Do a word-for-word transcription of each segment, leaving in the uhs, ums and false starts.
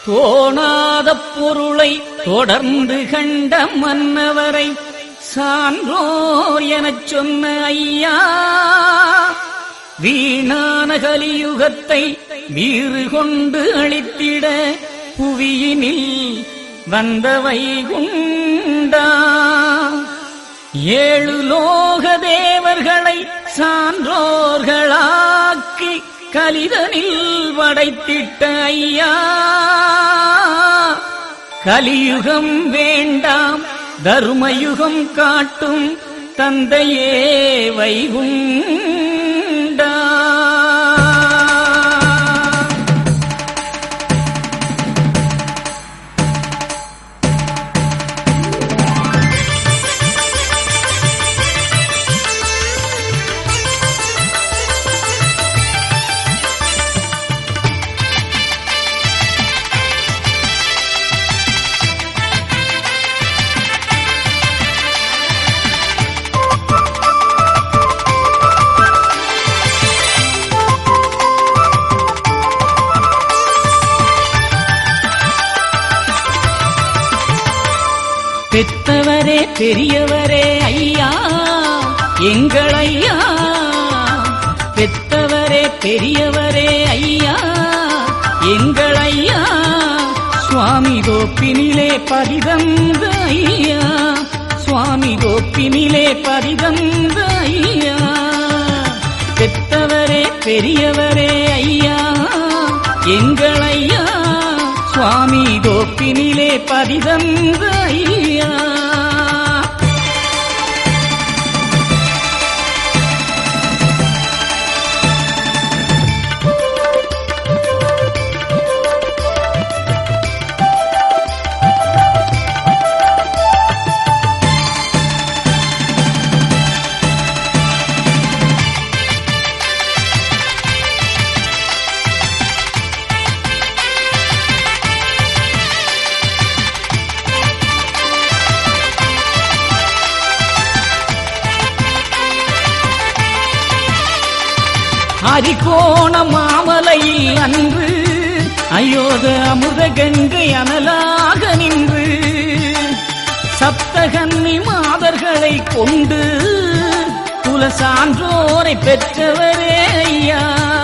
தோணாத பொருளை தொடர்ந்து கண்ட மன்னவரை சான்றோர் எனச் சொன்ன ஐயா, வீணான கலியுகத்தை வீறு கொண்டு அழித்திட புவியினில் வந்த வைகுண்டா. ஏழு லோக தேவர்களை சான்றோர்களாக்கி கலிதனில் படைத்திட்ட ஐயா, கலியுகம் வேண்டாம் தர்மயுகம் காட்டும் தந்தையே வைகுண்டா. பெத்தவரே பெரியவரே ஐயா, எங்கள் ஐயா. பெத்தவரே பெரியவரே ஐயா, எங்கள் ஐயா. சுவாமி கோப்பினிலே பதிதந்த ஐயா, சுவாமி கோப்பினிலே பதிதந்த ஐயா. பெத்தவரே பெரியவரே ஐயா, எங்கள் ஐயா. சுவாமி கோப்பினிலே பதிதந்த ஐயா. அரிகோண மாமலையில் அன்று அயோத அமுத கங்கை அனலாக நின்று சப்தகன்னி மாதர்களை கொண்டு குல சான்றோரை பெற்றவரே ஐயா.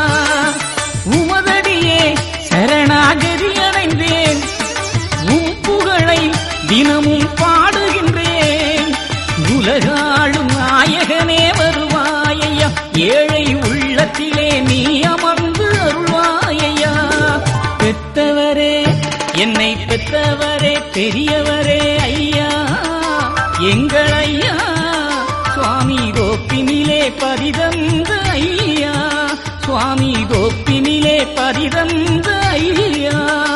உமதடியே சரணாகதி அடைந்தேன், உம் புகழை தினமும் பாடுகின்றேன். உலகாளும் நாயகனே வருவாயையா, ஏழை உள்ளத்திலே நீ அமர்ந்து அருள்வாயையா. பெத்தவரே என்னை பெத்தவரே பெரியவரே ஐயா, எங்கள் ஐயா. சுவாமி கோப்பினிலே பதிதந்த ஐயா, சுவாமி கோப்பினிலே பதிதந்த ஐயா.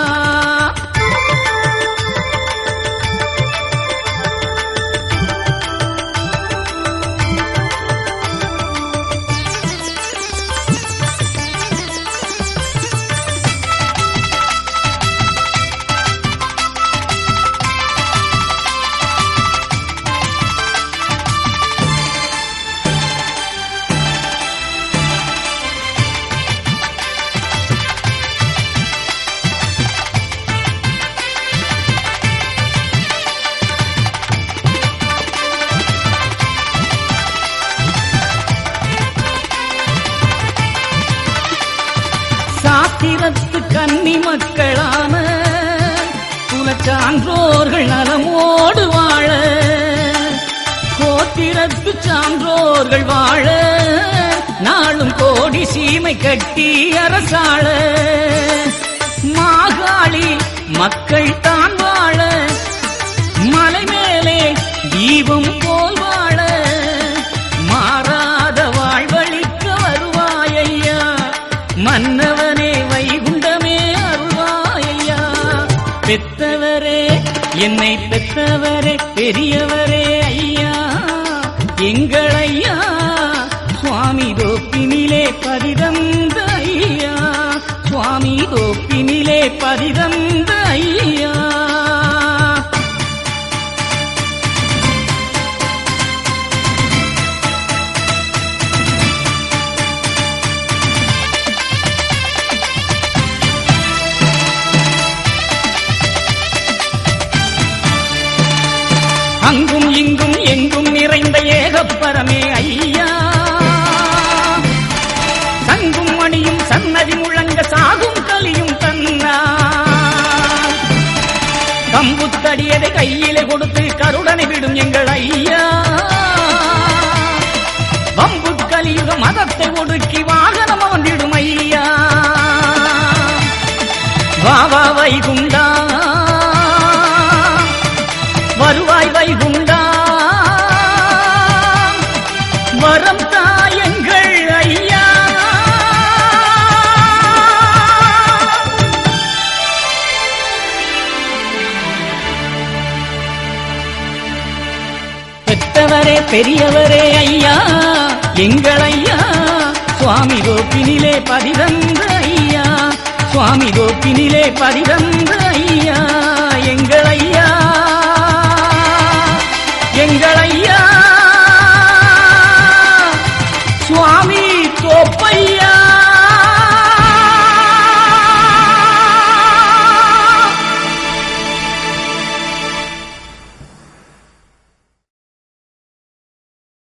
சாத்திரத்து கன்னி மக்களான குலச்சான்றோர்கள் நலமோடு வாழ, கோத்திரத்து சான்றோர்கள் வாழ, நாளும் கோடி சீமை கட்டி அரசாள, மாகாளி மக்கள் தான் வாழ, மலை மேலே தீபம் போல் வாழ, மாறாத வாழ்வழிக்க வருவாயையா. மன்னவனே வைகுண்டமே அருள்வாயையா. பெத்தவரே என்னை பெத்தவரே பெரியவரே ஐயா, எங்கள் ஐயா. சுவாமி கோப்பினிலே பதிதந்த ஐயா, சுவாமி கோப்பினிலே பதிதந்த ஐயா. இங்கும் எங்கும் நிறைந்த ஏகப்பரமே ஐயா. சங்கும் மணியும் சன்னதி முழங்க சாகும் கலியும் தன்னா கம்புத்தடியதை கையிலே கொடுத்து கருடனை விடும் எங்கள் ஐயா. வம்பு கலியுக மதத்தை ஒடுக்கி வாகனம் அமர்ந்திடும் ஐயா. வாவா வைகுண்டா வருவாய் வைகுண்டா வரம் தாயங்கள் ஐயா. பெற்றவரே பெரியவரே ஐயா எங்கள் ஐயா. சுவாமி கோப்பினிலே பதிதந்த ஐயா. சுவாமி கோப்பினிலே பதிதந்த ஐயா எங்கள் ஐயா. எங்கள் ஐயா சுவாமி தோப்பையா.